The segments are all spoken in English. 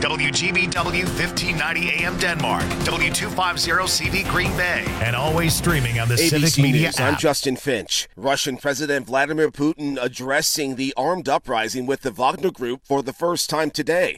WGBW 1590 AM Denmark, W250CV Green Bay, and always streaming on the ABC Civic Media News, app. I'm Justin Finch. Russian President Vladimir Putin addressing the armed uprising with the Wagner Group for the first time today.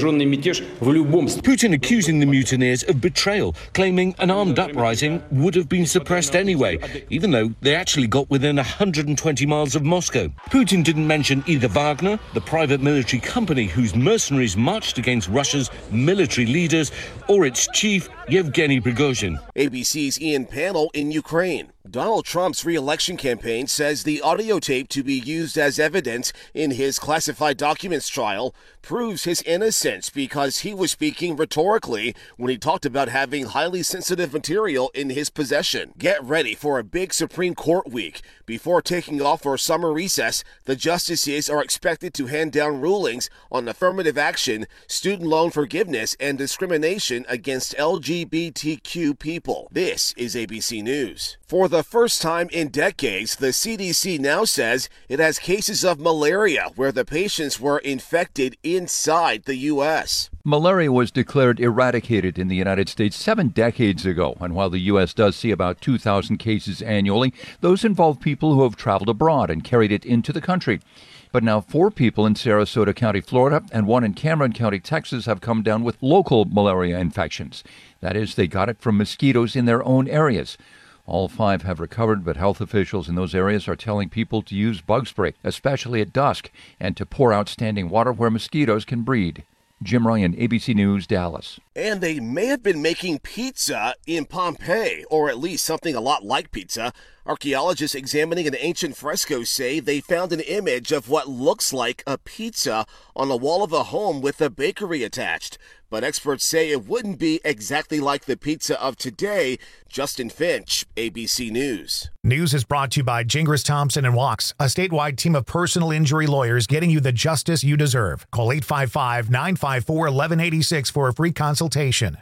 Putin accusing the mutineers of betrayal, claiming an armed uprising would have been suppressed anyway, even though they actually got within 120 miles of Moscow. Putin didn't mention either Wagner, the private military company whose mercenaries marched against Russia's military leaders, or its chief, Yevgeny Prigozhin. ABC's Ian Pannell in Ukraine. Donald Trump's re-election campaign says the audio tape to be used as evidence in his classified documents trial proves his innocence because he was speaking rhetorically when he talked about having highly sensitive material in his possession. Get ready for a big Supreme Court week. Before taking off for summer recess, the justices are expected to hand down rulings on affirmative action, student loan forgiveness, and discrimination against LGBTQ people. This is ABC News. For the first time in decades, the CDC now says it has cases of malaria where the patients were infected inside the U.S. Malaria was declared eradicated in the United States 7 decades ago, and while the U.S. does see about 2,000 cases annually, those involve people who have traveled abroad and carried it into the country. But now 4 people in Sarasota County, Florida, and 1 in Cameron County, Texas, have come down with local malaria infections. That is, they got it from mosquitoes in their own areas. All 5 have recovered, but health officials in those areas are telling people to use bug spray, especially at dusk, and to pour out standing water where mosquitoes can breed. Jim Ryan, ABC News, Dallas. And they may have been making pizza in Pompeii, or at least something a lot like pizza. Archaeologists examining an ancient fresco say they found an image of what looks like a pizza on the wall of a home with a bakery attached. But experts say it wouldn't be exactly like the pizza of today. Justin Finch, ABC News. News is brought to you by Gingras Thompson & Walks, a statewide team of personal injury lawyers getting you the justice you deserve. Call 855-954-1186 for a free consultation.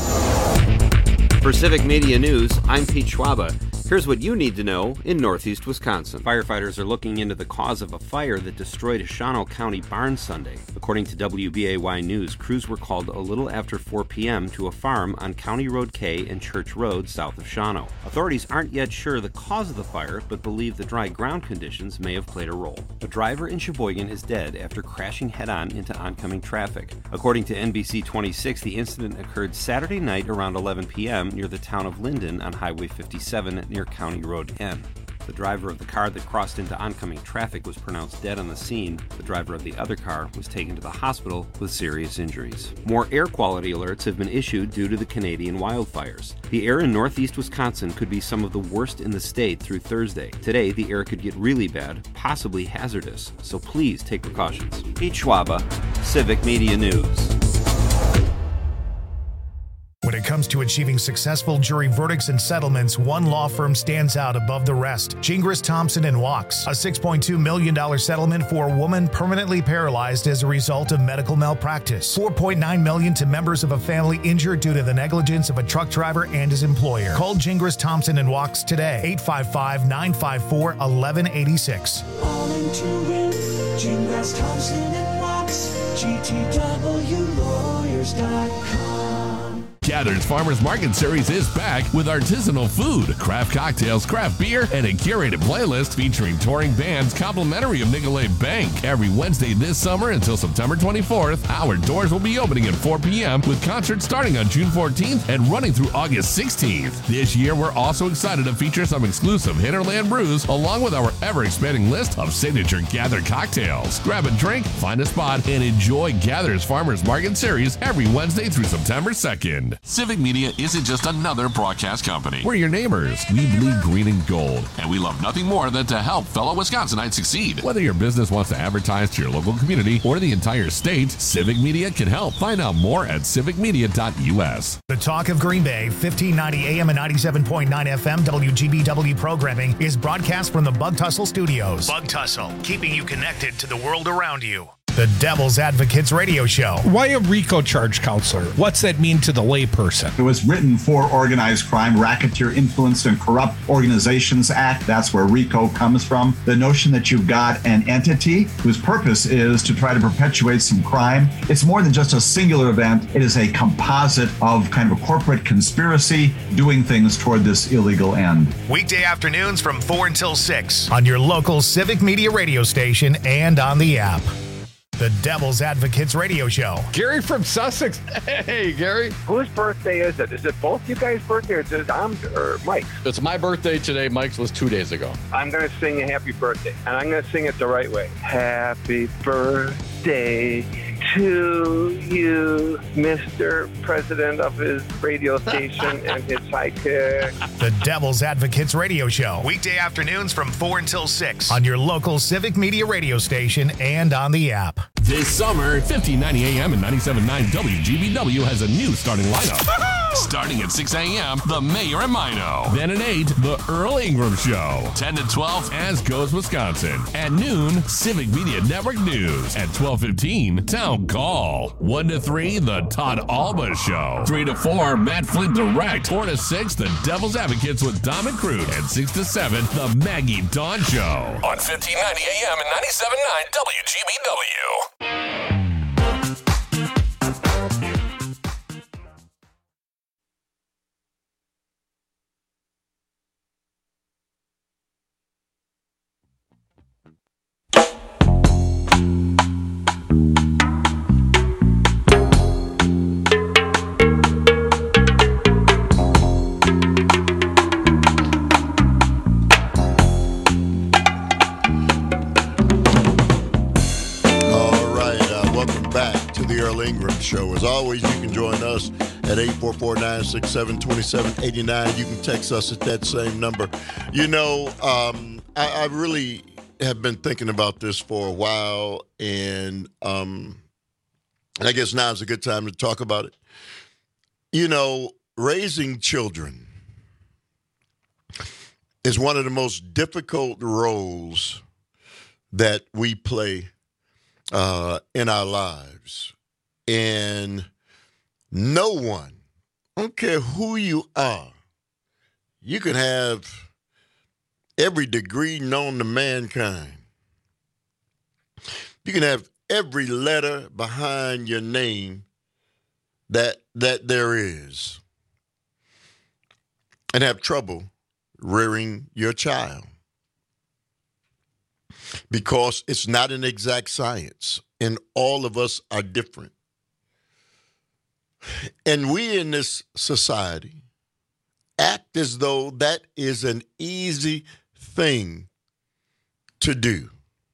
For Civic Media News, I'm Pete Schwaba. Here's what you need to know in northeast Wisconsin. Firefighters are looking into the cause of a fire that destroyed a Shawano County barn Sunday. According to WBAY News, crews were called a little after 4 p.m. to a farm on County Road K and Church Road south of Shawano. Authorities aren't yet sure the cause of the fire, but believe the dry ground conditions may have played a role. A driver in Sheboygan is dead after crashing head-on into oncoming traffic. According to NBC 26, the incident occurred Saturday night around 11 p.m. near the town of Linden on Highway 57 near County Road N. The driver of the car that crossed into oncoming traffic was pronounced dead on the scene. The driver of the other car was taken to the hospital with serious injuries. More air quality alerts have been issued due to the Canadian wildfires. The air in northeast Wisconsin could be some of the worst in the state through Thursday. Today, the air could get really bad, possibly hazardous, so please take precautions. Pete Schwaba, Civic Media News. When it comes to achieving successful jury verdicts and settlements, one law firm stands out above the rest. Gingras Thompson & Walks, a $6.2 million settlement for a woman permanently paralyzed as a result of medical malpractice. $4.9 million to members of a family injured due to the negligence of a truck driver and his employer. Call Gingras Thompson & Walks today, 855-954-1186. All into it, Gingras Thompson & Walks, GTWlawyers.com. Gather's Farmers Market Series is back with artisanal food, craft cocktails, craft beer, and a curated playlist featuring touring bands complimentary of Nicolet Bank. Every Wednesday this summer until September 24th, our doors will be opening at 4 p.m. with concerts starting on June 14th and running through August 16th. This year, we're also excited to feature some exclusive Hinterland brews along with our ever-expanding list of signature Gather cocktails. Grab a drink, find a spot, and enjoy Gather's Farmers Market Series every Wednesday through September 2nd. Civic Media isn't just another broadcast company. We're your neighbors. We bleed green and gold. And we love nothing more than to help fellow Wisconsinites succeed. Whether your business wants to advertise to your local community or the entire state, Civic Media can help. Find out more at civicmedia.us. The Talk of Green Bay, 1590 AM and 97.9 FM WGBW programming is broadcast from the Bug Tussle Studios. Bug Tussle, keeping you connected to the world around you. The Devil's Advocates Radio Show. Why a RICO charge, counselor? What's that mean to the layperson? It was written for organized crime, Racketeer Influenced and Corrupt Organizations Act. That's where RICO comes from. The notion that you've got an entity whose purpose is to try to perpetuate some crime. It's more than just a singular event. It is a composite of kind of a corporate conspiracy doing things toward this illegal end. Weekday afternoons from 4 until 6 on your local Civic Media radio station and on the app. The Devil's Advocates Radio Show. Gary from Sussex. Hey, Gary. Whose birthday is it? Is it both you guys' birthday or is it Mike's? It's my birthday today. Mike's was 2 days ago. I'm going to sing a happy birthday, and I'm going to sing it the right way. Happy birthday to you, Mr. President of his radio station and his sidekick. The Devil's Advocates Radio Show. Weekday afternoons from 4 until 6 on your local Civic Media radio station and on the app. This summer, 1590 AM and 97.9 WGBW has a new starting lineup. Starting at 6 a.m., The Mayor and Mino. Then at 8, The Earl Ingram Show. 10 to 12, As Goes Wisconsin. At noon, Civic Media Network News. At 12:15, Town Call. 1 to 3, The Todd Alba Show. 3 to 4, Matt Flint Direct. 4 to 6, The Devil's Advocates with Dom and Cruz. And 6 to 7, The Maggie Dawn Show. On 1590 AM and 97.9 WGBW. Show. As always, you can join us at 844-967-2789. You can text us at that same number. You know, I really have been thinking about this for a while, and I guess now is a good time to talk about it. You know, raising children is one of the most difficult roles that we play in our lives. And no one, I don't care who you are, you can have every degree known to mankind. You can have every letter behind your name that there is, and have trouble rearing your child. Because it's not an exact science, and all of us are different. And we in this society act as though that is an easy thing to do.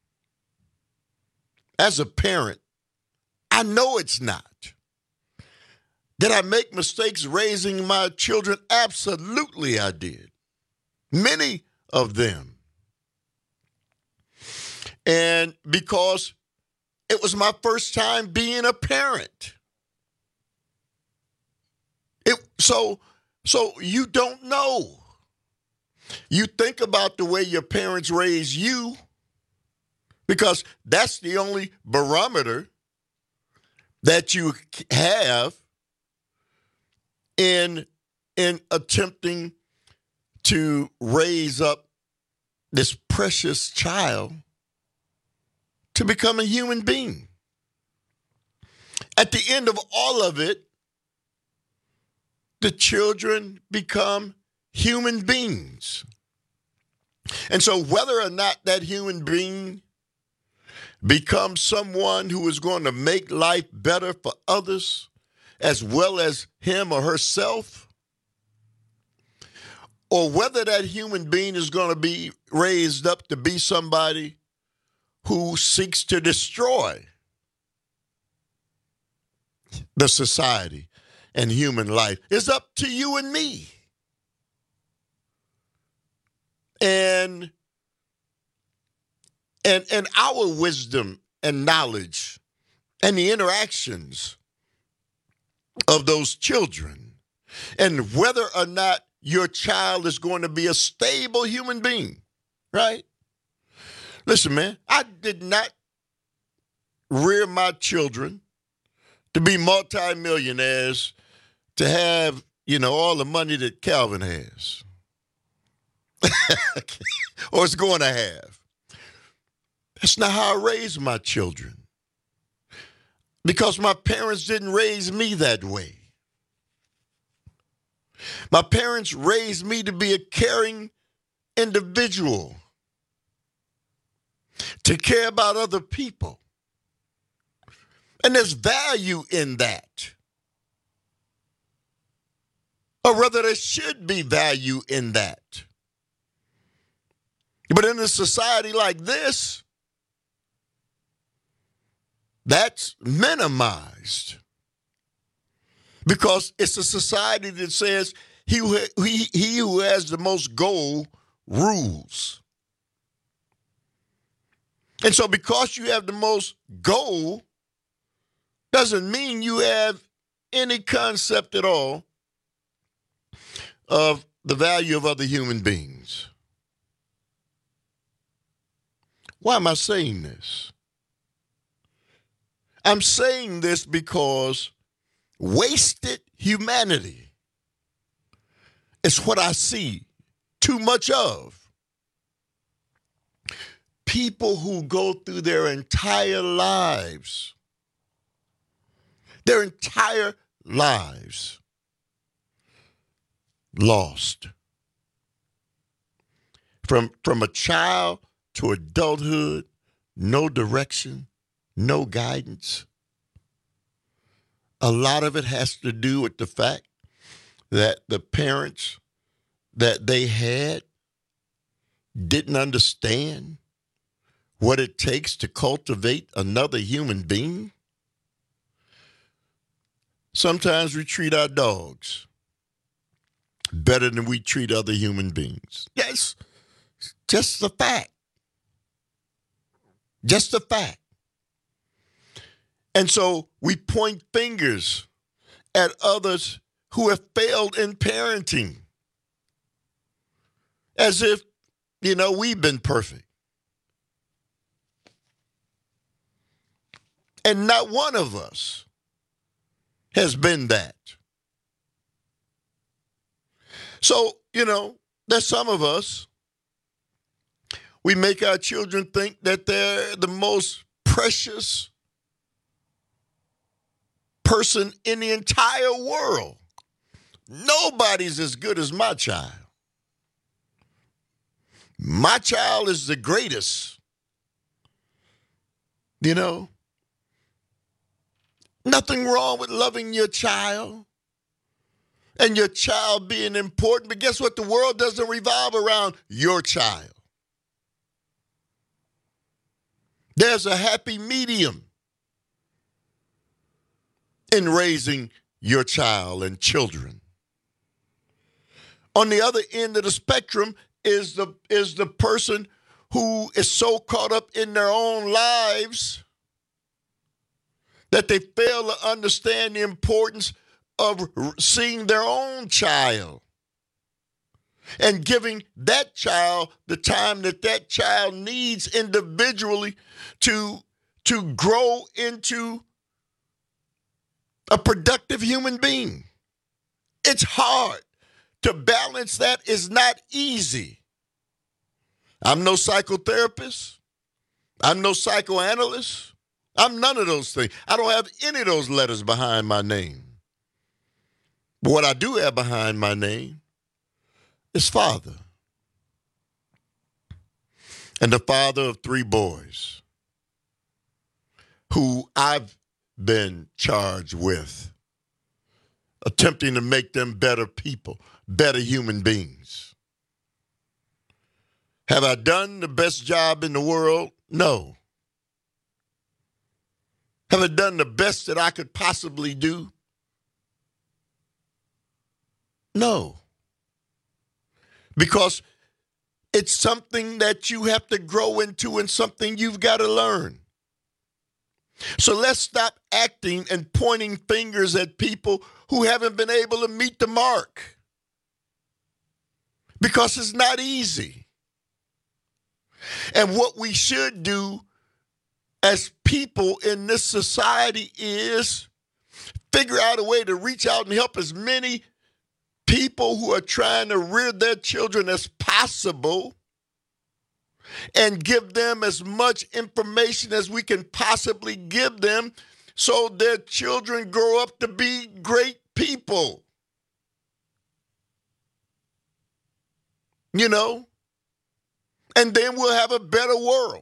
As a parent, I know it's not. Did I make mistakes raising my children? Absolutely I did. Many of them. And because it was my first time being a parent. So you don't know. You think about the way your parents raised you, because that's the only barometer that you have in attempting to raise up this precious child to become a human being. At the end of all of it, the children become human beings. And so whether or not that human being becomes someone who is going to make life better for others as well as him or herself, or whether that human being is going to be raised up to be somebody who seeks to destroy the society and human life, is up to you and me. And our wisdom and knowledge and the interactions of those children, and whether or not your child is going to be a stable human being, right? Listen, man, I did not rear my children to be multimillionaires, to have, all the money that Calvin has. Or is going to have. That's not how I raised my children. Because my parents didn't raise me that way. My parents raised me to be a caring individual, to care about other people. And there's value in that. Or rather, there should be value in that. But in a society like this, that's minimized. Because it's a society that says he who has the most gold rules. And so because you have the most gold, doesn't mean you have any concept at all of the value of other human beings. Why am I saying this? I'm saying this because wasted humanity is what I see too much of. People who go through their entire lives, lost. From a child to adulthood, no direction, no guidance. A lot of it has to do with the fact that the parents that they had didn't understand what it takes to cultivate another human being. Sometimes we treat our dogs better than we treat other human beings. Yes, just a fact. Just a fact. And so we point fingers at others who have failed in parenting as if, we've been perfect. And not one of us has been that. So, there's some of us, we make our children think that they're the most precious person in the entire world. Nobody's as good as my child. My child is the greatest. Nothing wrong with loving your child and your child being important, but guess what? The world doesn't revolve around your child. There's a happy medium in raising your child and children. On the other end of the spectrum is the person who is so caught up in their own lives that they fail to understand the importance of seeing their own child and giving that child the time that child needs individually to grow into a productive human being. It's hard. To balance that is not easy. I'm no psychotherapist. I'm no psychoanalyst. I'm none of those things. I don't have any of those letters behind my name. But what I do have behind my name is father. And the father of 3 boys who I've been charged with attempting to make them better people, better human beings. Have I done the best job in the world? No. Have I done the best that I could possibly do? No. Because it's something that you have to grow into and something you've got to learn. So let's stop acting and pointing fingers at people who haven't been able to meet the mark. Because it's not easy. And what we should do as people in this society is figure out a way to reach out and help as many people who are trying to rear their children as possible and give them as much information as we can possibly give them so their children grow up to be great people. You know? And then we'll have a better world.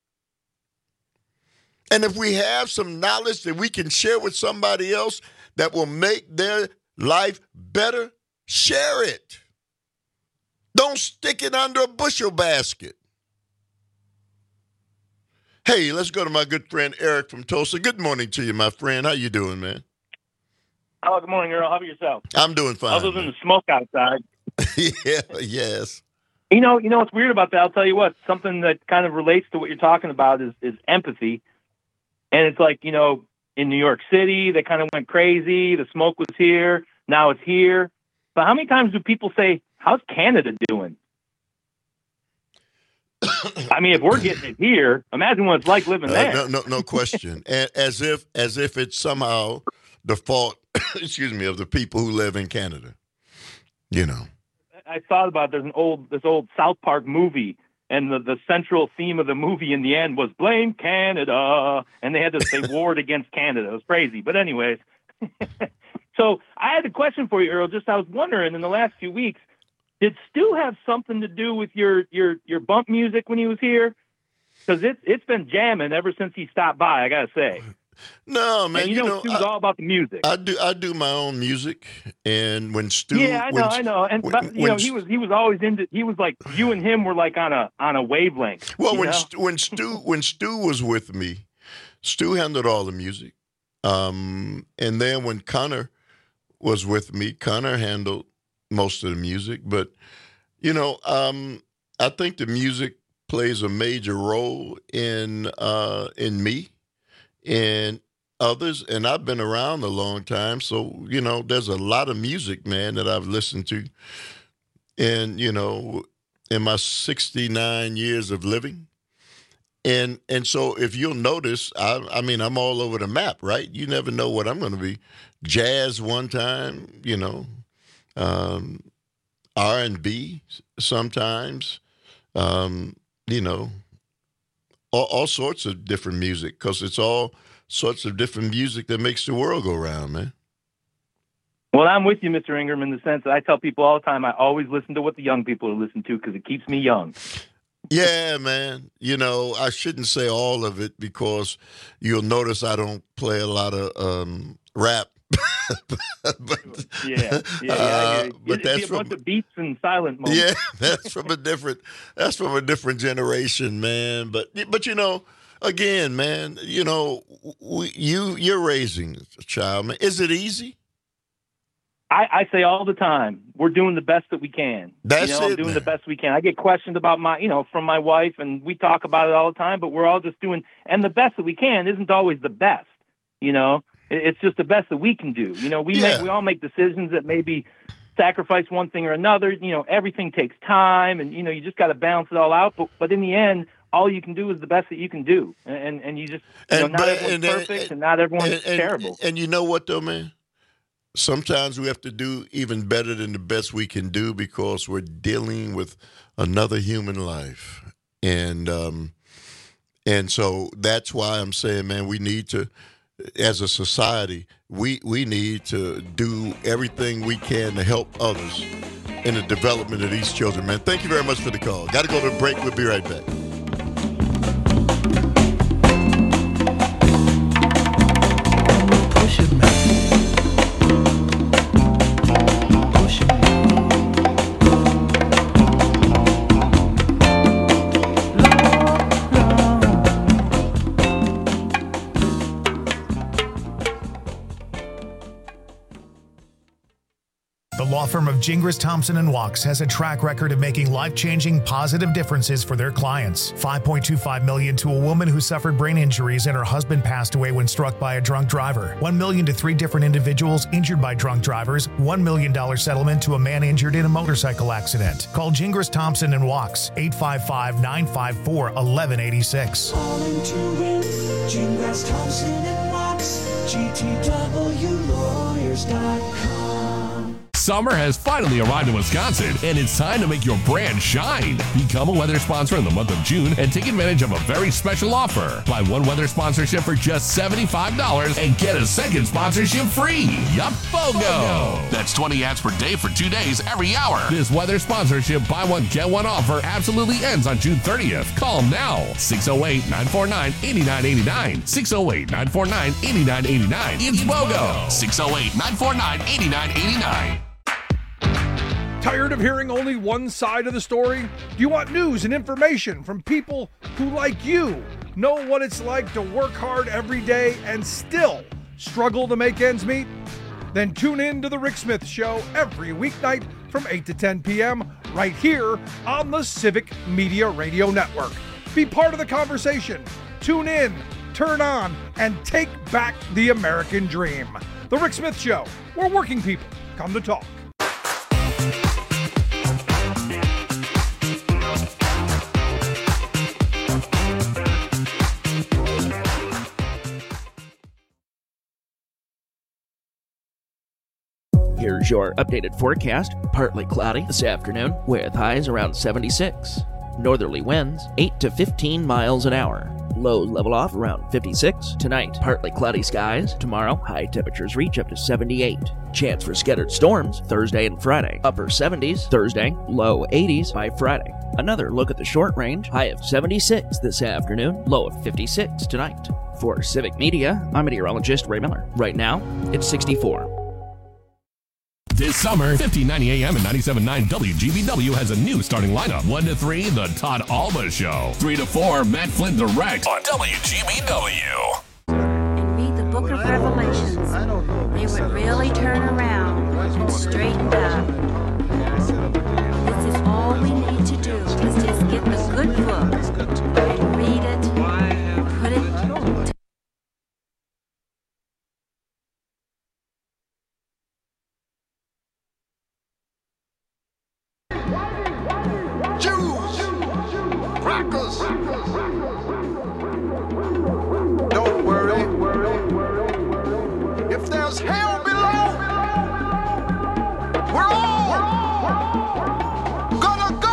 And if we have some knowledge that we can share with somebody else that will make their life better, share it. Don't stick it under a bushel basket. Hey, let's go to my good friend Eric from Tulsa. Good morning to you, my friend. How you doing, man? Oh, good morning, Earl. How about yourself? I'm doing fine. Other than the smoke outside. Yeah, yes. You know what's weird about that? I'll tell you what. Something that kind of relates to what you're talking about is empathy. And it's like, in New York City, they kind of went crazy. The smoke was here. Now it's here. But how many times do people say, how's Canada doing? I mean, if we're getting it here, imagine what it's like living there. No question. And as if it's somehow the fault, of the people who live in Canada. I thought about this old South Park movie, and the central theme of the movie in the end was blame Canada, and they had to say warred against Canada. It was crazy. But anyways, so I had a question for you, Earl. I was wondering, in the last few weeks, did Stu have something to do with your bump music when he was here? Because it's been jamming ever since he stopped by, I gotta say. No, man. And Stu's all about the music. I do my own music, and when Stu, I know. And he was always into. He was like, you and him were like on a wavelength. Well, when Stu was with me, Stu handled all the music, and then when Connor was with me, Connor handled most of the music. But I think the music plays a major role in me and others, and I've been around a long time, so there's a lot of music, man, that I've listened to, and in my 69 years of living, and so if you'll notice, I mean I'm all over the map, right? You never know what I'm going to be. Jazz one time, R&B sometimes, all sorts of different music, because it's all sorts of different music that makes the world go round, man. Well, I'm with you, Mr. Ingram, in the sense that I tell people all the time, I always listen to what the young people are listening to because it keeps me young. Yeah, man. I shouldn't say all of it because you'll notice I don't play a lot of rap. But that's from a bunch of beats and silent moments. Yeah, that's from a different generation, man. But again, man, you're raising a child, man. Is it easy? I say all the time, we're doing the best that we can. I'm doing the best we can. I get questioned about from my wife, and we talk about it all the time, but we're all just doing, and the best that we can isn't always the best, It's just the best that we can do. We all make decisions that maybe sacrifice one thing or another. Everything takes time, and you just got to balance it all out. But in the end, all you can do is the best that you can do, and you just not everyone's perfect, and not everyone's terrible. And you know what though, man? Sometimes we have to do even better than the best we can do because we're dealing with another human life, and so that's why I'm saying, man, we need to. As a society, we need to do everything we can to help others in the development of these children, man. Thank you very much for the call. Got to go to a break. We'll be right back. The law firm of Gingras, Thompson & Walks has a track record of making life-changing, positive differences for their clients. $5.25 million to a woman who suffered brain injuries and her husband passed away when struck by a drunk driver. $1 million to 3 different individuals injured by drunk drivers. $1 million settlement to a man injured in a motorcycle accident. Call Gingras, Thompson & Walks, 855-954-1186. Calling to win, Gingras, Thompson & Walks, GTWlawyers.com. Summer has finally arrived in Wisconsin, and it's time to make your brand shine. Become a weather sponsor in the month of June and take advantage of a very special offer. Buy one weather sponsorship for just $75 and get a second sponsorship free. Yup, BOGO! That's 20 ads per day for 2 days every hour. This weather sponsorship buy one, get one offer absolutely ends on June 30th. Call them now. 608-949-8989. 608-949-8989. It's BOGO! 608-949-8989. Tired of hearing only one side of the story? Do you want news and information from people who, like you, know what it's like to work hard every day and still struggle to make ends meet? Then tune in to The Rick Smith Show every weeknight from 8 to 10 p.m. right here on the Civic Media Radio Network. Be part of the conversation. Tune in, turn on, and take back the American dream. The Rick Smith Show, where working people come to talk. Here's your updated forecast. Partly cloudy this afternoon with highs around 76. Northerly winds 8 to 15 miles an hour. Lows level off around 56. Tonight, partly cloudy skies. Tomorrow, high temperatures reach up to 78. Chance for scattered storms Thursday and Friday. Upper 70s Thursday, low 80s by Friday. Another look at the short range. High of 76 this afternoon, low of 56 tonight. For Civic Media, I'm meteorologist Ray Miller. Right now, it's 64. This summer, 1590 AM and 97.9 WGBW has a new starting lineup. 1 to 3, The Todd Alba Show. 3 to 4, Matt Flynn Direct on WGBW. And read the book of Revelations. They would really turn around and straighten out. This is all we need to do, is just get the good book and read it, put it Don't worry. If there's hell below, we're all gonna go.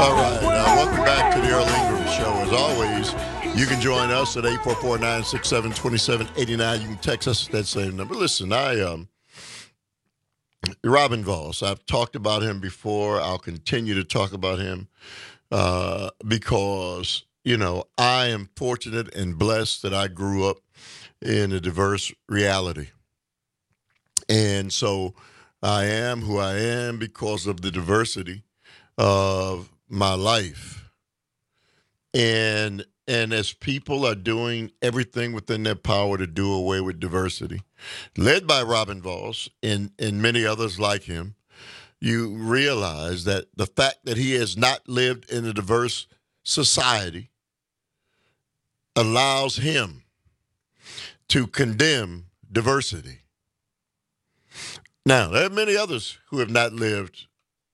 All right. Welcome back to the Earl Ingram Show. As always, you can join us at 844-967-2789. You can text us that same number. Listen, Robin Voss, I've talked about him before. I'll continue to talk about him because, I am fortunate and blessed that I grew up in a diverse reality. And so I am who I am because of the diversity of my life. And as people are doing everything within their power to do away with diversity, led by Robin Voss and many others like him, you realize that the fact that he has not lived in a diverse society allows him to condemn diversity. Now, there are many others who have not lived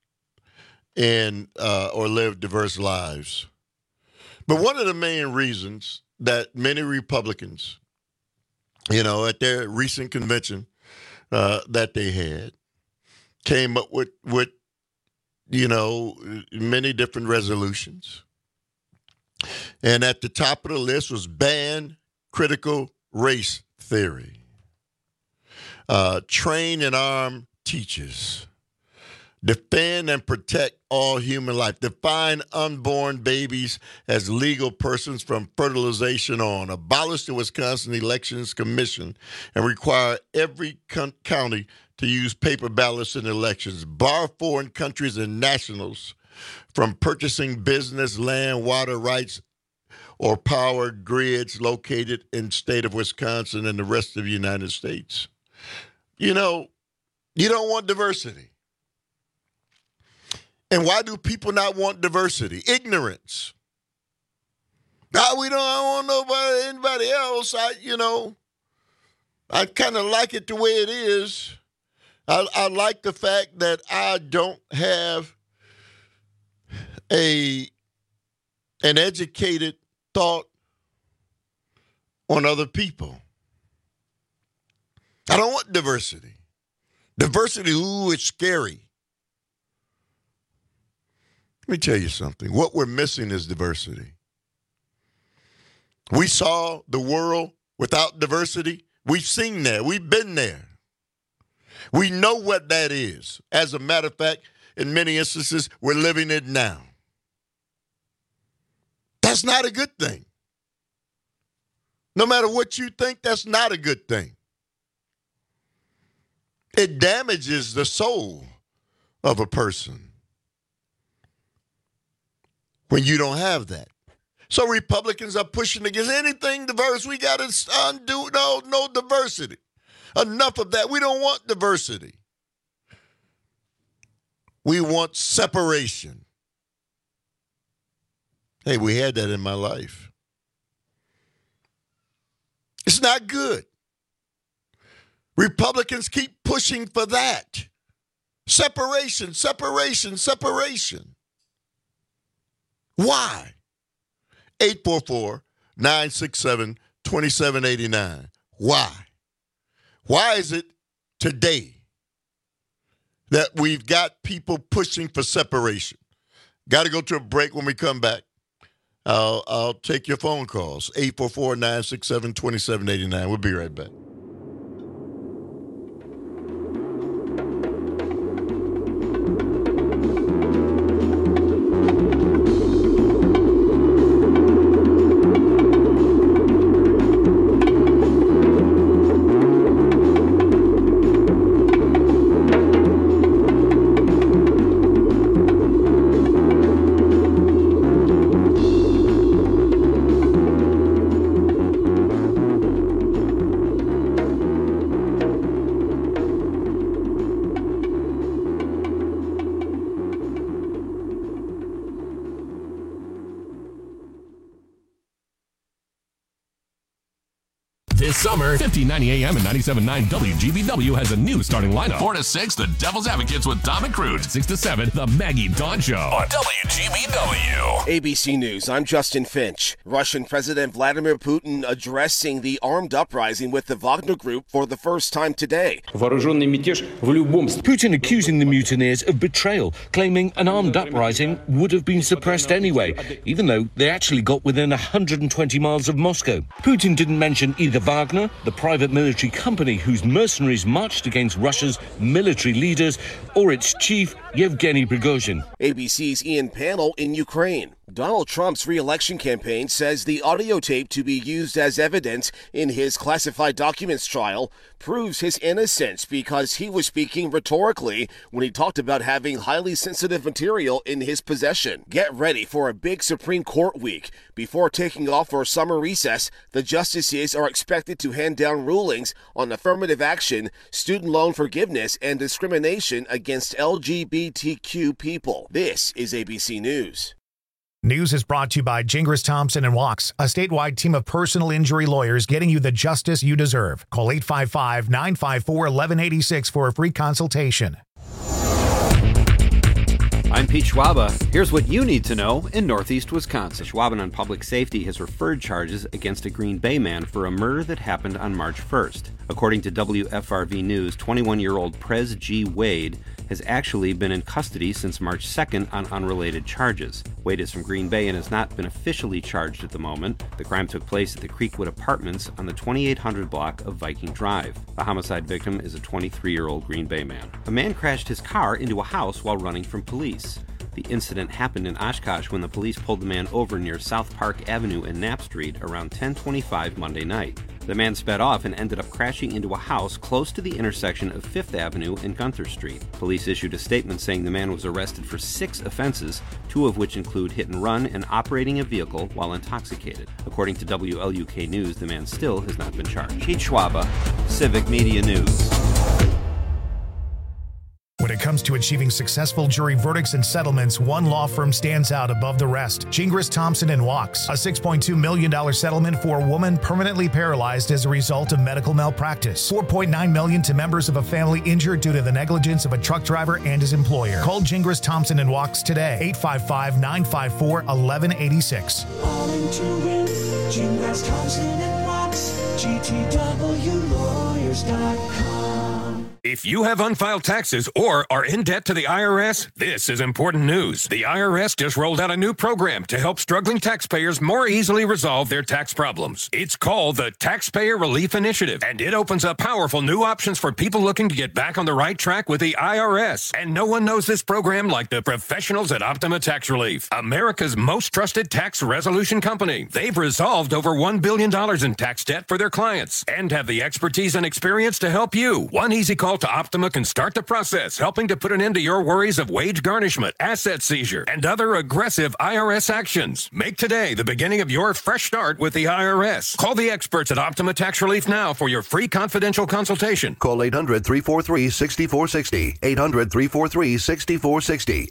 in or lived diverse lives. But one of the main reasons that many Republicans, at their recent convention that they had, came up with many different resolutions. And at the top of the list was ban critical race theory, train and arm teachers, defend and protect all human life, define unborn babies as legal persons from fertilization on, abolish the Wisconsin Elections Commission and require every county to use paper ballots in elections, bar foreign countries and nationals from purchasing business, land, water rights, or power grids located in the state of Wisconsin and the rest of the United States. You don't want diversity. And why do people not want diversity? Ignorance. I don't want anybody else. I kind of like it the way it is. I like the fact that I don't have an educated thought on other people. I don't want diversity. Diversity, ooh, it's scary. Let me tell you something. What we're missing is diversity. We saw the world without diversity. We've seen that. We've been there. We know what that is. As a matter of fact, in many instances, we're living it now. That's not a good thing. No matter what you think, that's not a good thing. It damages the soul of a person when you don't have that. So Republicans are pushing against anything diverse. We got to undo, no diversity. Enough of that. We don't want diversity. We want separation. Hey, we had that in my life. It's not good. Republicans keep pushing for that. Separation, separation, separation. Why? 844-967-2789. Why? Why is it today that we've got people pushing for separation? Got to go to a break. When we come back, I'll take your phone calls. 844-967-2789. We'll be right back. This summer, 1590 AM and 97.9 WGBW has a new starting lineup. 4 to 6, The Devil's Advocates with Tom and Crude. 6 to 7, The Maggie Dawn Show on WGBW. ABC News, I'm Justin Finch. Russian President Vladimir Putin addressing the armed uprising with the Wagner Group for the first time today. Putin accusing the mutineers of betrayal, claiming an armed uprising would have been suppressed anyway, even though they actually got within 120 miles of Moscow. Putin didn't mention either Wagner, the private military company whose mercenaries marched against Russia's military leaders, or its chief, Yevgeny Prigozhin. ABC's Ian Pannell in Ukraine. Donald Trump's re-election campaign says the audio tape to be used as evidence in his classified documents trial proves his innocence because he was speaking rhetorically when he talked about having highly sensitive material in his possession. Get ready for a big Supreme Court week. Before taking off for summer recess, the justices are expected to hand down rulings on affirmative action, student loan forgiveness, and discrimination against LGBTQ people. This is ABC News. News is brought to you by Gingras Thompson & Walks, a statewide team of personal injury lawyers getting you the justice you deserve. Call 855-954-1186 for a free consultation. I'm Pete Schwaba. Here's what you need to know in Northeast Wisconsin. Schwaben on Public Safety has referred charges against a Green Bay man for a murder that happened on March 1st. According to WFRV News, 21-year-old Prez G. Wade has actually been in custody since March 2nd on unrelated charges. Wade is from Green Bay and has not been officially charged at the moment. The crime took place at the Creekwood Apartments on the 2800 block of Viking Drive. The homicide victim is a 23-year-old Green Bay man. A man crashed his car into a house while running from police. The incident happened in Oshkosh when the police pulled the man over near South Park Avenue and Knapp Street around 10:25 Monday night. The man sped off and ended up crashing into a house close to the intersection of 5th Avenue and Gunther Street. Police issued a statement saying the man was arrested for 6 offenses, 2 of which include hit and run and operating a vehicle while intoxicated. According to WLUK News, the man still has not been charged. Pete Schwaba, Civic Media News. When it comes to achieving successful jury verdicts and settlements, one law firm stands out above the rest. Gingras Thompson & Walks, a $6.2 million settlement for a woman permanently paralyzed as a result of medical malpractice. $4.9 million to members of a family injured due to the negligence of a truck driver and his employer. Call Gingras Thompson & Walks today, 855-954-1186. All into it, Gingras Thompson & Walks, GTWlawyers.com. If you have unfiled taxes or are in debt to the IRS, this is important news. The IRS just rolled out a new program to help struggling taxpayers more easily resolve their tax problems. It's called the Taxpayer Relief Initiative, and it opens up powerful new options for people looking to get back on the right track with the IRS. And no one knows this program like the professionals at Optima Tax Relief, America's most trusted tax resolution company. They've resolved over $1 billion in tax debt for their clients and have the expertise and experience to help you. One easy call to Optima can start the process, helping to put an end to your worries of wage garnishment, asset seizure, and other aggressive IRS actions. Make today the beginning of your fresh start with the IRS. Call the experts at Optima Tax Relief now for your free confidential consultation. Call 800-343-6460. 800-343-6460.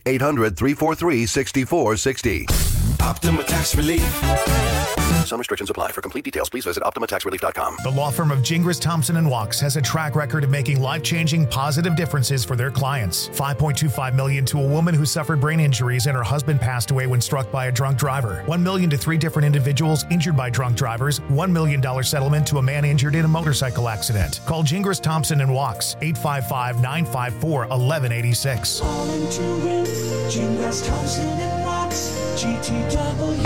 800-343-6460. Optima Tax Relief. Some restrictions apply. For complete details, please visit OptimaTaxRelief.com. The law firm of Gingras Thompson & Walks has a track record of making life-changing positive differences for their clients. $5.25 million to a woman who suffered brain injuries and her husband passed away when struck by a drunk driver. $1 million to 3 different individuals injured by drunk drivers. $1 million settlement to a man injured in a motorcycle accident. Call Gingras Thompson & Walks, 855-954-1186. All into it, Gingras Thompson & Walks, GTW.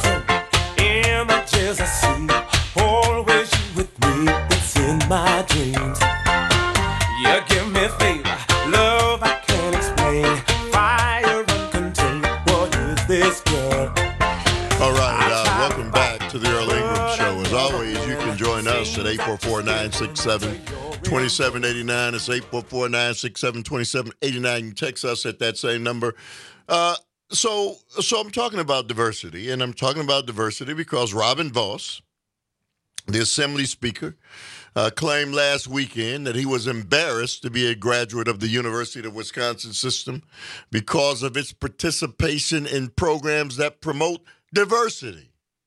My dream. ways you can join us at 844-967-2789. It's 844-967-2789. You can text us at that same number. So I'm talking about diversity, and I'm talking about diversity because Robin Vos, the Assembly Speaker, claimed last weekend that he was embarrassed to be a graduate of the University of Wisconsin system because of its participation in programs that promote diversity.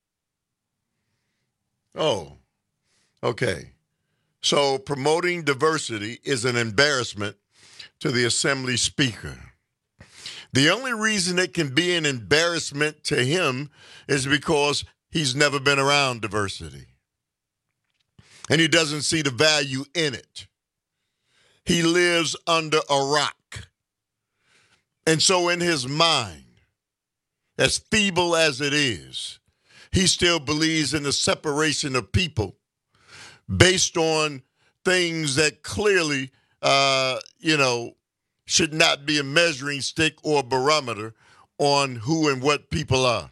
Oh, okay. So promoting diversity is an embarrassment to the Assembly Speaker. The only reason it can be an embarrassment to him is because he's never been around diversity. And he doesn't see the value in it. He lives under a rock. And so in his mind, as feeble as it is, he still believes in the separation of people based on things that clearly, should not be a measuring stick or a barometer on who and what people are.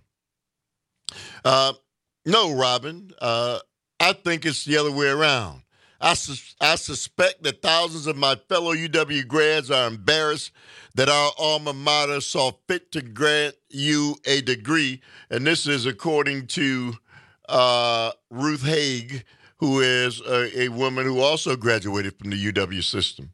No, Robin, I think it's the other way around. I suspect that thousands of my fellow UW grads are embarrassed that our alma mater saw fit to grant you a degree. And this is according to Ruth Haig, who is a woman who also graduated from the UW system.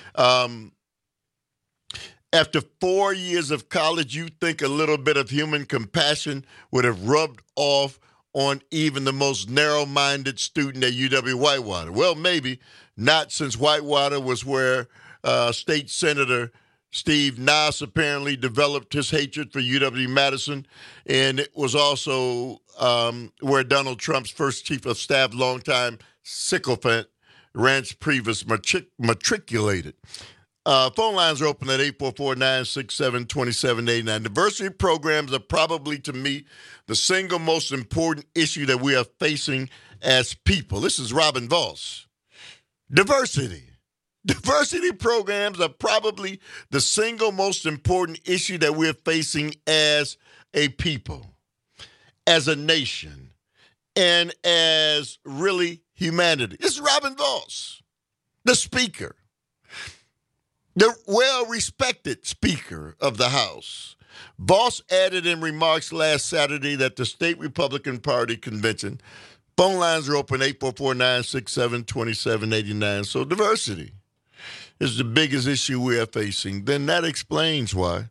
After 4 years of college, you think a little bit of human compassion would have rubbed off on even the most narrow-minded student at UW Whitewater. Well, maybe not, since Whitewater was where State Senator Steve Nass apparently developed his hatred for UW-Madison, and it was also where Donald Trump's first chief of staff, longtime sycophant, Reince Priebus, matriculated. Phone lines are open at 844-967-2789. Diversity programs are probably, to me, the single most important issue that we are facing as people. This is Robin Vos. Diversity. Diversity programs are probably the single most important issue that we're facing as a people, as a nation, and as really humanity. This is Robin Vos, the Speaker. The well-respected Speaker of the House. Vos added in remarks last Saturday that the state Republican Party convention, phone lines are open, 844-967-2789. So diversity is the biggest issue we are facing. Then that explains why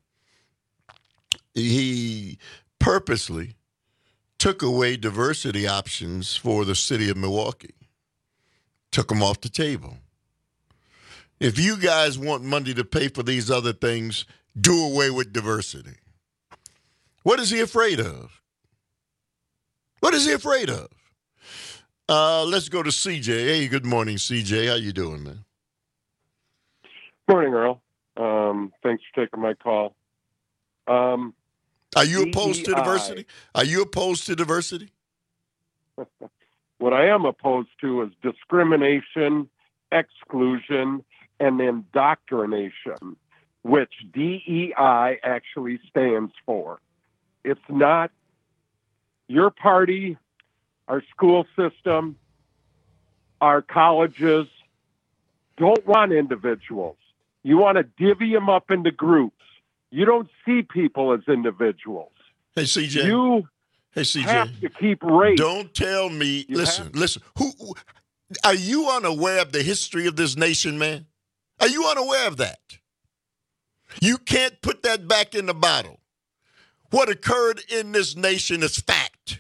he purposely took away diversity options for the city of Milwaukee, took them off the table. If you guys want money to pay for these other things, do away with diversity. What is he afraid of? What is he afraid of? Let's go to CJ. Hey, good morning, CJ. How you doing, man? Morning, Earl. Thanks for taking my call. Are you opposed to diversity? Are you opposed to diversity? What I am opposed to is discrimination, exclusion, and indoctrination, which DEI actually stands for. It's not your party, our school system, our colleges don't want individuals. You want to divvy them up into groups. You don't see people as individuals. Hey, CJ. You have to keep race. Don't tell me. Listen. Who are you unaware of the history of this nation, man? Are you unaware of that? You can't put that back in the bottle. What occurred in this nation is fact.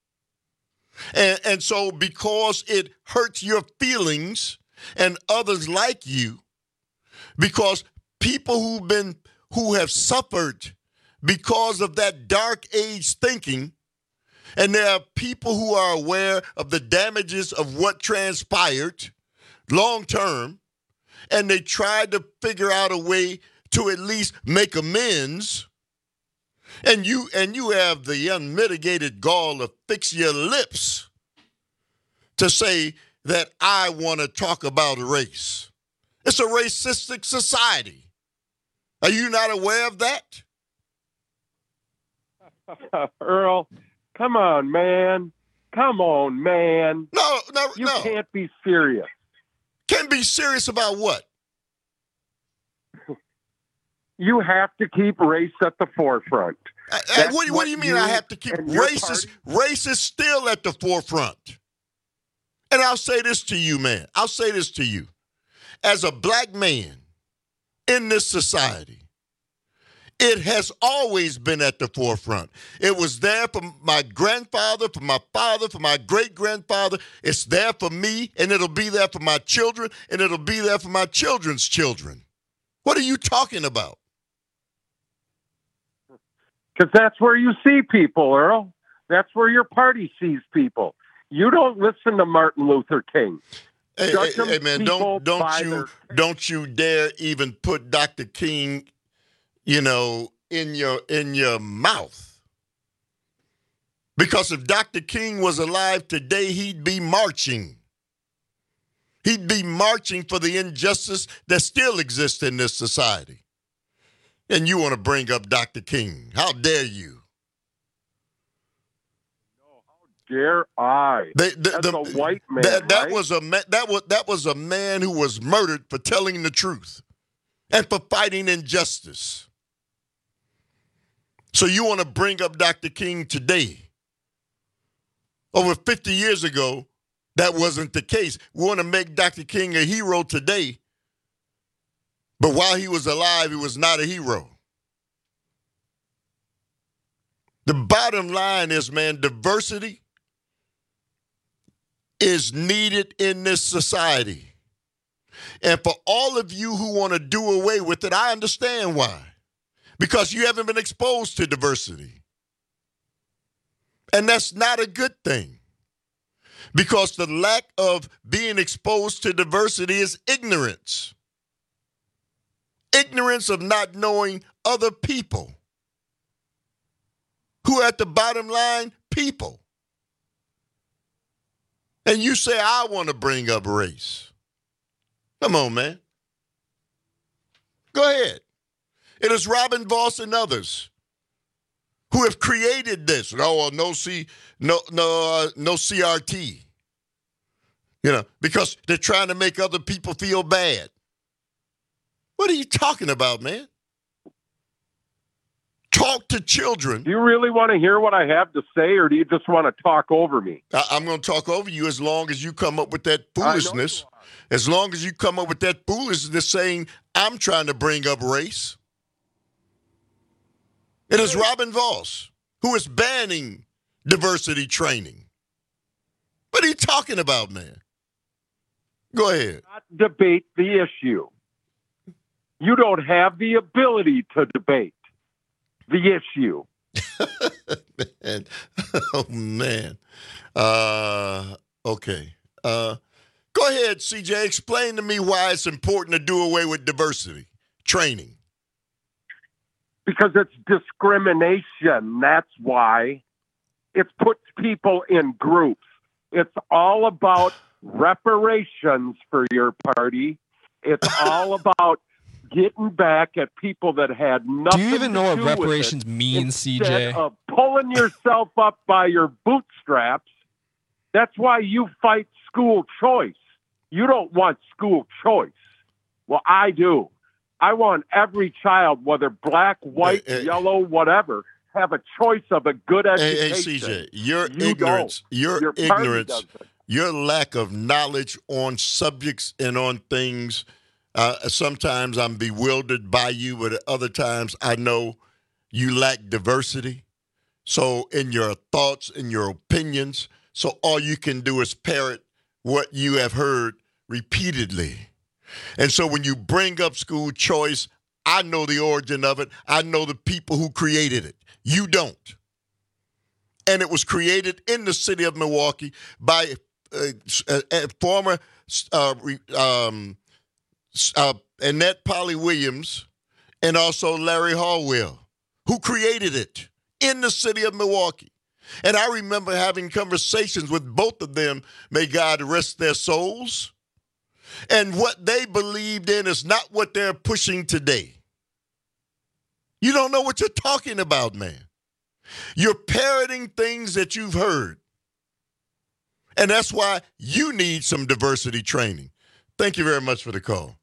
And so because it hurts your feelings and others like you, because people who have suffered because of that dark age thinking, and there are people who are aware of the damages of what transpired long term, and they tried to figure out a way to at least make amends, and you have the unmitigated gall to fix your lips to say that I want to talk about race. It's a racistic society. Are you not aware of that? Earl, come on, man. Come on, man. No. You can't be serious. Can't be serious about what? You have to keep race at the forefront. What do you mean I have to keep race? Race is still at the forefront. And I'll say this to you, man. I'll say this to you. As a black man in this society, it has always been at the forefront. It was there for my grandfather, for my father, for my great-grandfather. It's there for me, and it'll be there for my children, and it'll be there for my children's children. What are you talking about? Because that's where you see people, Earl. That's where your party sees people. You don't listen to Martin Luther King. Hey, man, don't you dare even put Dr. King, in your mouth. Because if Dr. King was alive today, he'd be marching. He'd be marching for the injustice that still exists in this society. And you want to bring up Dr. King. How dare you? Dare I? As a white man, that was a man who was murdered for telling the truth and for fighting injustice. So you want to bring up Dr. King today? Over 50 years ago, that wasn't the case. We want to make Dr. King a hero today, but while he was alive, he was not a hero. The bottom line is, man, diversity is needed in this society. And for all of you who want to do away with it, I understand why. Because you haven't been exposed to diversity. And that's not a good thing. Because the lack of being exposed to diversity is ignorance. Ignorance of not knowing other people. Who are at the bottom line? People. And you say, I want to bring up race. Come on, man. Go ahead. It is Robin Voss and others who have created this. No CRT. Because they're trying to make other people feel bad. What are you talking about, man? Talk to children. Do you really want to hear what I have to say, or do you just want to talk over me? I'm going to talk over you as long as you come up with that foolishness. As long as you come up with that foolishness saying, I'm trying to bring up race. It is Robin Voss who is banning diversity training. What are you talking about, man? Go ahead. Not debate the issue. You don't have the ability to debate the issue. Man. Oh, man. Okay. Go ahead, CJ. Explain to me why it's important to do away with diversity training. Because it's discrimination. That's why. It's put people in groups. It's all about reparations for your party. It's all about getting back at people that had nothing to do with it. Do you even know what reparations means, CJ? Instead of pulling yourself up by your bootstraps, that's why you fight school choice. You don't want school choice. Well, I do. I want every child, whether black, white, yellow, whatever, have a choice of a good education. Hey, CJ, your ignorance, your lack of knowledge on subjects and on things. Sometimes I'm bewildered by you, but at other times I know you lack diversity. So in your thoughts and your opinions, so all you can do is parrot what you have heard repeatedly. And so when you bring up school choice, I know the origin of it. I know the people who created it. You don't. And it was created in the city of Milwaukee by former Annette Polly Williams and also Larry Hallwell, who created it in the city of Milwaukee. And I remember having conversations with both of them, may God rest their souls. And what they believed in is not what they're pushing today. You don't know what you're talking about, man. You're parroting things that you've heard. And that's why you need some diversity training. Thank you very much for the call.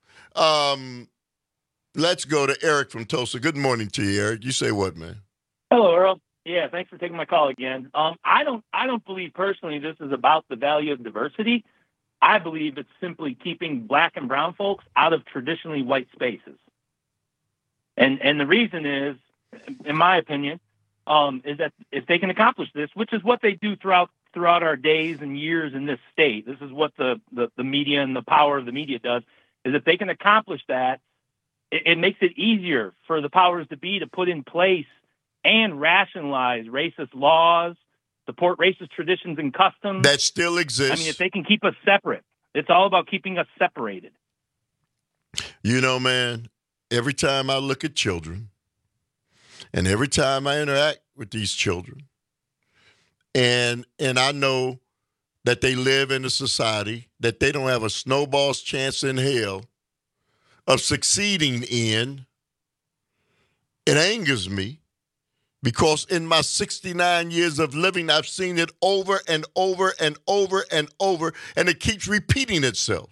Let's go to Eric from Tulsa. Good morning to you, Eric. You say what, man? Hello, Earl. Yeah, thanks for taking my call again. I don't believe personally this is about the value of diversity. I believe it's simply keeping black and brown folks out of traditionally white spaces. And the reason is, in my opinion, is that if they can accomplish this, which is what they do throughout our days and years in this state, this is what the media and the power of the media does, is if they can accomplish that, it makes it easier for the powers to be to put in place and rationalize racist laws, support racist traditions and customs. That still exists. I mean, if they can keep us separate, it's all about keeping us separated. You know, man, every time I look at children and every time I interact with these children, and I know that they live in a society that they don't have a snowball's chance in hell of succeeding in, it angers me because in my 69 years of living, I've seen it over and over and over and over, and it keeps repeating itself.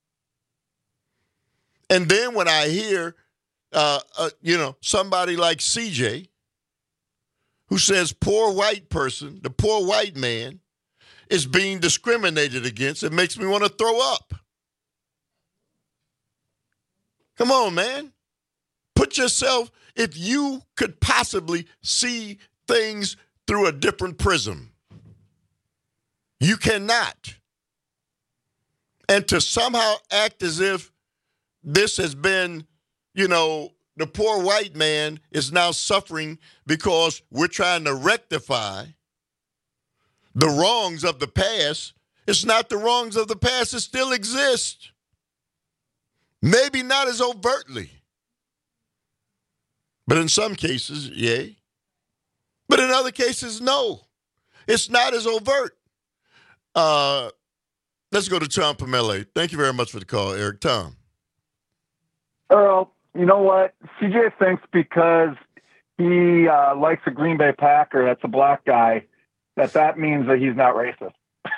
And then when I hear, somebody like CJ, who says poor white person, the poor white man, is being discriminated against, it makes me want to throw up. Come on, man. Put yourself, if you could possibly see things through a different prism. You cannot. And to somehow act as if this has been, the poor white man is now suffering because we're trying to rectify the wrongs of the past. It's not the wrongs of the past. It still exists. Maybe not as overtly. But in some cases, yay. But in other cases, no. It's not as overt. Let's go to Tom from L.A. Thank you very much for the call, Eric. Tom. Earl, you know what? CJ thinks because he likes a Green Bay Packer, that's a black guy, that means that he's not racist.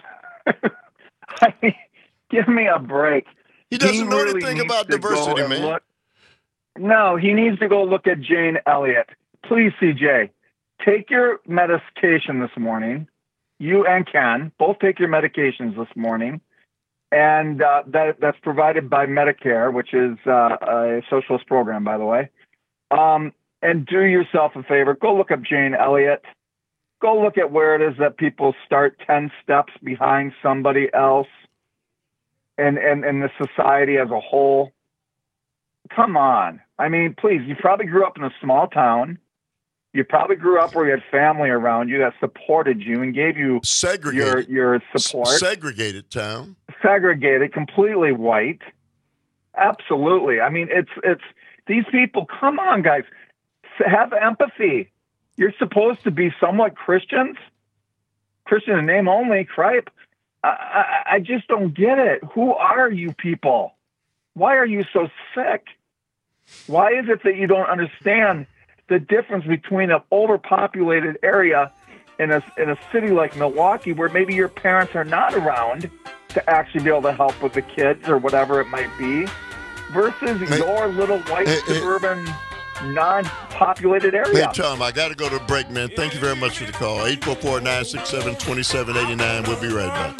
I mean, give me a break. He doesn't know anything about diversity, man. No, he needs to go look at Jane Elliott. Please, CJ, take your medication this morning. You and Ken both take your medications this morning. And that's provided by Medicare, which is a socialist program, by the way. And do yourself a favor. Go look up Jane Elliott. Go look at where it is that people start 10 steps behind somebody else and the society as a whole. Come on. I mean, please, you probably grew up in a small town. You probably grew up where you had family around you that supported you and gave you your support. Segregated town. Segregated, completely white. Absolutely. I mean, it's these people, come on, guys. Have empathy. You're supposed to be somewhat Christians. Christian in name only, cripe. I just don't get it. Who are you people? Why are you so sick? Why is it that you don't understand the difference between an overpopulated area in a city like Milwaukee where maybe your parents are not around to actually be able to help with the kids or whatever it might be versus your little white suburban non-populated area? Hey, Tom, I got to go to a break, man. Thank you very much for the call. 844-967-2789. We'll be right back.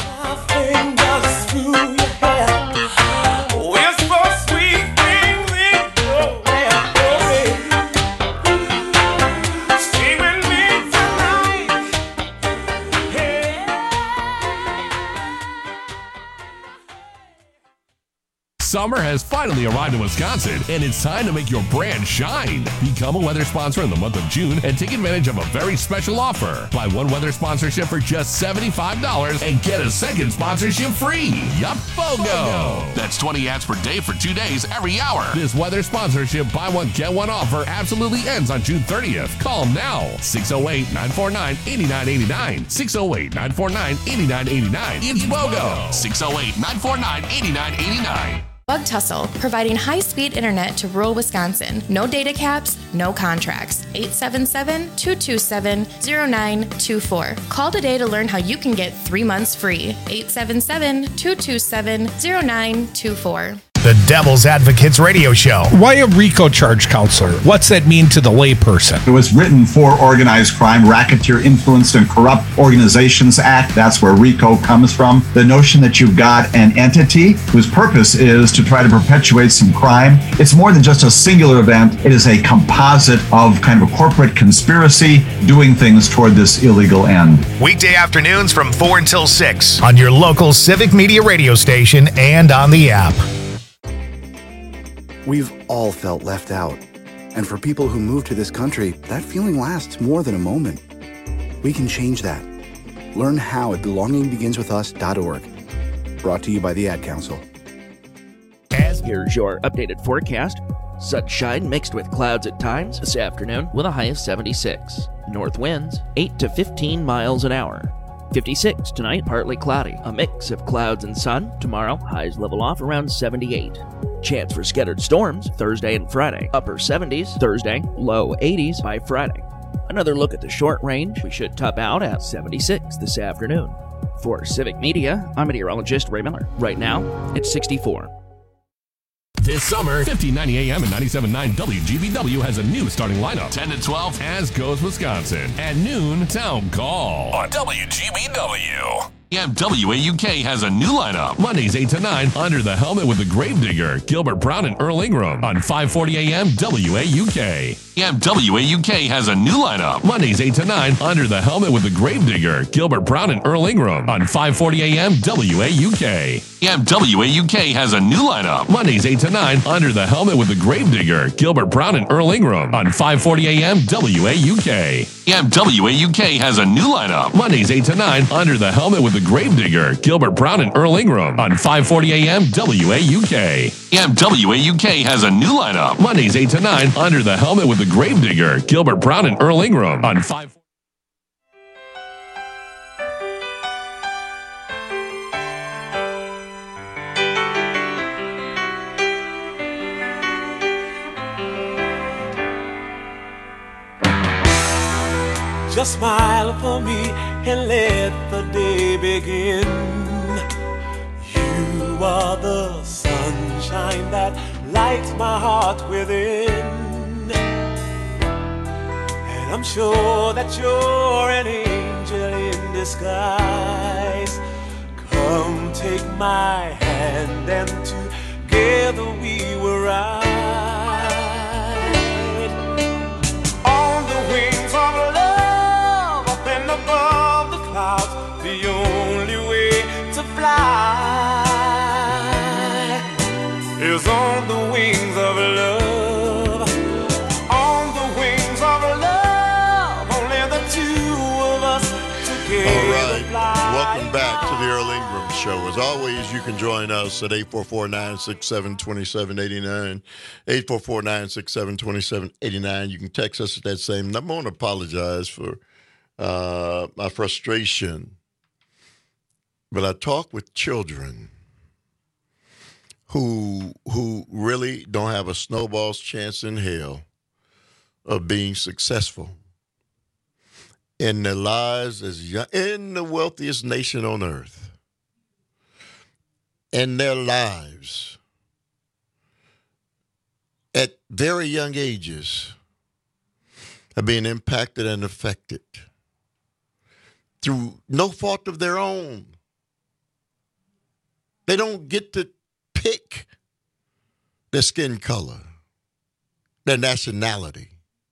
Summer has finally arrived in Wisconsin, and it's time to make your brand shine. Become a weather sponsor in the month of June and take advantage of a very special offer. Buy one weather sponsorship for just $75 and get a second sponsorship free. Yup, BOGO! That's 20 ads per day for 2 days every hour. This weather sponsorship buy one, get one offer absolutely ends on June 30th. Call them now. 608-949-8989. 608-949-8989. It's BOGO. 608-949-8989. Bug Tussle, providing high-speed internet to rural Wisconsin. No data caps, no contracts. 877-227-0924. Call today to learn how you can get 3 months free. 877-227-0924. The Devil's Advocates Radio Show. Why a RICO charge, counselor? What's that mean to the layperson? It was written for organized crime, racketeer, influenced, and corrupt organizations act. That's where RICO comes from. The notion that you've got an entity whose purpose is to try to perpetuate some crime. It's more than just a singular event. It is a composite of kind of a corporate conspiracy doing things toward this illegal end. Weekday afternoons from 4 until 6 on your local Civic Media radio station and on the app. We've all felt left out. And for people who move to this country, that feeling lasts more than a moment. We can change that. Learn how at belongingbeginswithus.org. Brought to you by the Ad Council. Here's your updated forecast. Sunshine mixed with clouds at times this afternoon with a high of 76. North winds 8 to 15 miles an hour. 56 tonight, partly cloudy. A mix of clouds and sun. Tomorrow, highs level off around 78. Chance for scattered storms Thursday and Friday. Upper 70s Thursday, low 80s by Friday. Another look at the short range. We should top out at 76 this afternoon. For Civic Media, I'm meteorologist Ray Miller. Right now, it's 64. This summer, 1590 AM and 97.9 WGBW has a new starting lineup. 10 to 12, As Goes Wisconsin. At noon, Town Call on WGBW. WAUK has a new lineup. Mondays 8 to 9, Under the Helmet with the Gravedigger, Gilbert Brown and Earl Ingram on 540 AM WAUK. WAUK has a new lineup. Mondays 8 to 9, Under the Helmet with the Gravedigger, Gilbert Brown and Earl Ingram on 540 AM WAUK. WAUK has a new lineup. Mondays 8 to 9, Under the Helmet with the Gravedigger, Gilbert Brown and Earl Ingram on 540 AM WAUK. WAUK has a new lineup. Mondays 8 to 9, Under the Helmet with the Gravedigger, Gilbert Brown and Earl Ingram on 540 AM WAUK. WAUK has a new lineup. Mondays 8 to 9, Under the Helmet with the Gravedigger, Gilbert Brown and Earl Ingram on 540. Just smile for me and let the day begin. You are the sunshine that lights my heart within. And I'm sure that you're an angel in disguise. Come take my hand and together we will ride on the wings of love up and above the clouds. The only way to fly is on the wings of love. On the wings of love, only the two of us together. All right, welcome back to the Earl Ingram Show. As always, you can join us at 844-967-2789. 844-967-2789. You can text us at that same number. I want to apologize for my frustration, but I talk with children who really don't have a snowball's chance in hell of being successful in their lives as young, in the wealthiest nation on earth. And their lives at very young ages are being impacted and affected through no fault of their own. They don't get to pick their skin color, their nationality.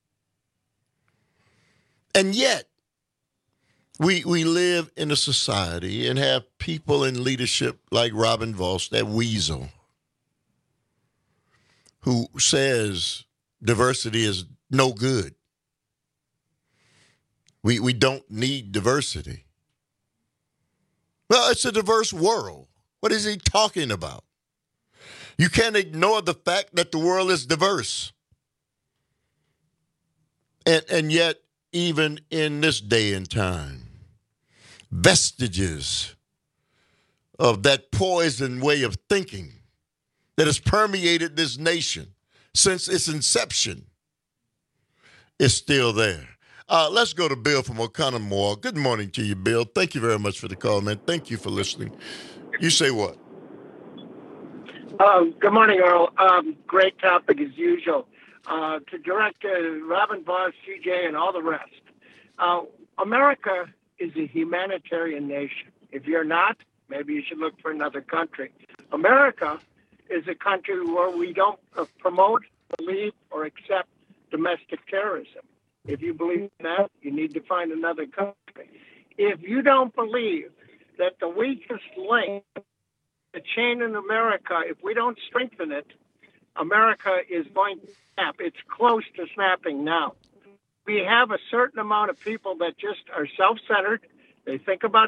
And yet, we live in a society and have people in leadership like Robin Vos, that weasel, who says diversity is no good. We don't need diversity. Well, it's a diverse world. What is he talking about? You can't ignore the fact that the world is diverse. And yet, even in this day and time, vestiges of that poison way of thinking that has permeated this nation since its inception is still there. Let's go to Bill from Oconomowoc. Good morning to you, Bill. Thank you very much for the call, man. Thank you for listening. You say what? Good morning, Earl. Great topic as usual. To direct Robin Voss, CJ, and all the rest. America is a humanitarian nation. If you're not, maybe you should look for another country. America is a country where we don't promote, believe, or accept domestic terrorism. If you believe in that, you need to find another country. If you don't believe that the weakest link, the chain in America, if we don't strengthen it, America is going to snap. It's close to snapping now. We have a certain amount of people that just are self-centered. They think about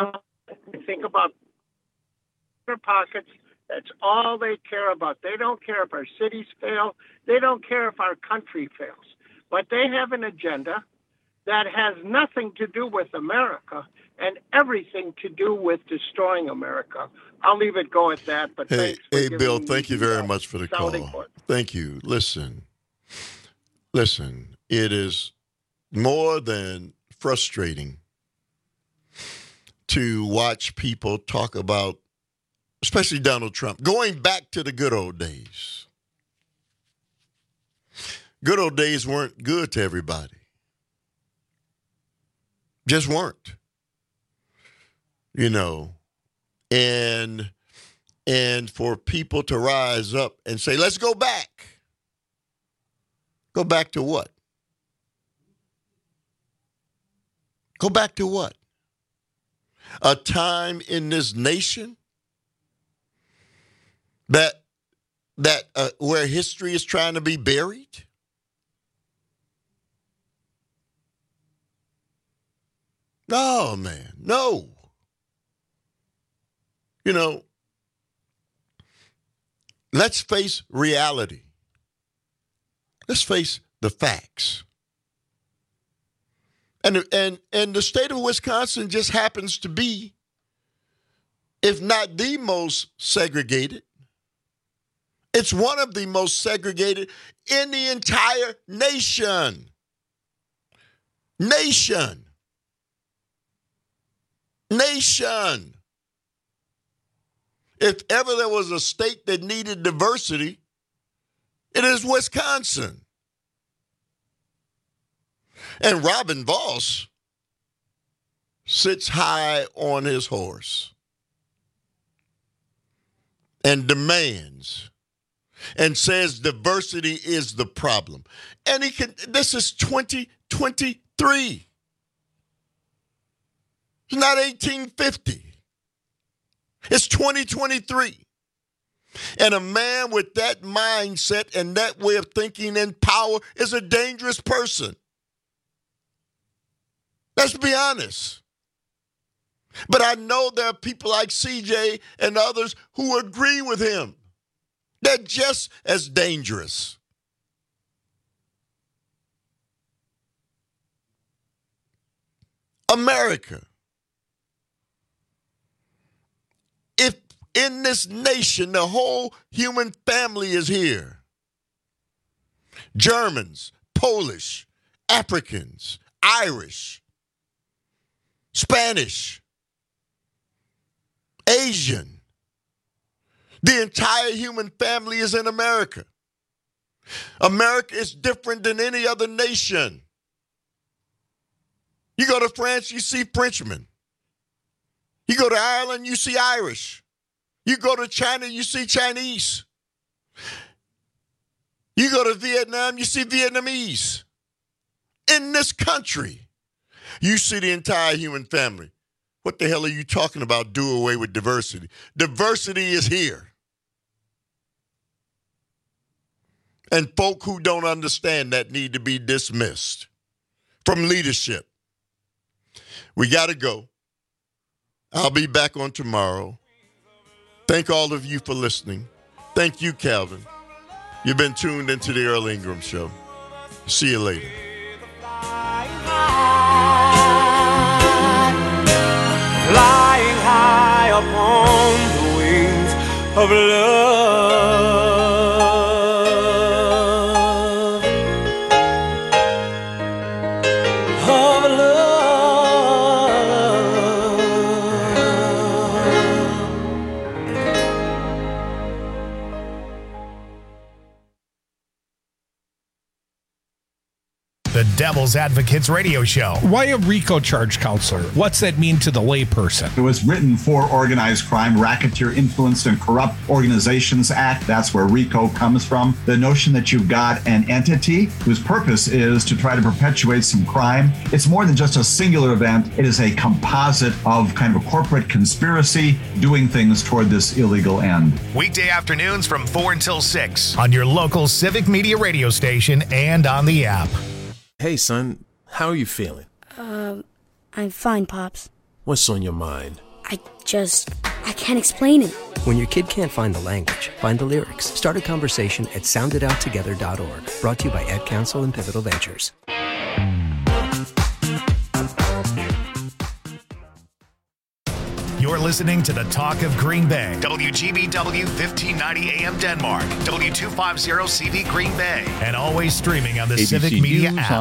their pockets. That's all they care about. They don't care if our cities fail. They don't care if our country fails. But they have an agenda that has nothing to do with America and everything to do with destroying America. I'll leave it go at that. But hey, Bill, thank you very much for the call. Thank you. Listen, it is more than frustrating to watch people talk about, especially Donald Trump, going back to the good old days. Good old days weren't good to everybody. Just weren't. You know, and for people to rise up and say, let's go back. Go back to what? Go back to what? A time in this nation that where history is trying to be buried? No, man, no. You know, let's face reality. Let's face the facts. And the state of Wisconsin just happens to be, if not the most segregated, it's one of the most segregated in the entire nation. Nation. If ever there was a state that needed diversity, it is Wisconsin. And Robin Voss sits high on his horse and demands and says diversity is the problem. And this is 2023. It's not 1850. It's 2023. And a man with that mindset and that way of thinking and power is a dangerous person. Let's be honest. But I know there are people like CJ and others who agree with him. They're just as dangerous. America. If in this nation the whole human family is here, Germans, Polish, Africans, Irish, Spanish, Asian, the entire human family is in America. America is different than any other nation. You go to France, you see Frenchmen. You go to Ireland, you see Irish. You go to China, you see Chinese. You go to Vietnam, you see Vietnamese. In this country, you see the entire human family. What the hell are you talking about? Do away with diversity. Diversity is here. And folk who don't understand that need to be dismissed from leadership. We got to go. I'll be back on tomorrow. Thank all of you for listening. Thank you, Calvin. You've been tuned into the Earl Ingram Show. See you later. Flying high upon the wings of love. Devil's Advocates Radio Show. Why a RICO charge, counselor? What's that mean to the layperson? It was written for Organized Crime, Racketeer Influenced and Corrupt Organizations Act. That's where RICO comes from. The notion that you've got an entity whose purpose is to try to perpetuate some crime. It's more than just a singular event. It is a composite of kind of a corporate conspiracy doing things toward this illegal end. Weekday afternoons from 4 until 6 on your local Civic Media radio station and on the app. Hey, son, how are you feeling? I'm fine, Pops. What's on your mind? I can't explain it. When your kid can't find the language, find the lyrics. Start a conversation at sounditouttogether.org. Brought to you by Ad Council and Pivotal Ventures. You're listening to the Talk of Green Bay. WGBW 1590 AM Denmark. W250 CV Green Bay. And always streaming on the ABC Civic Media News app.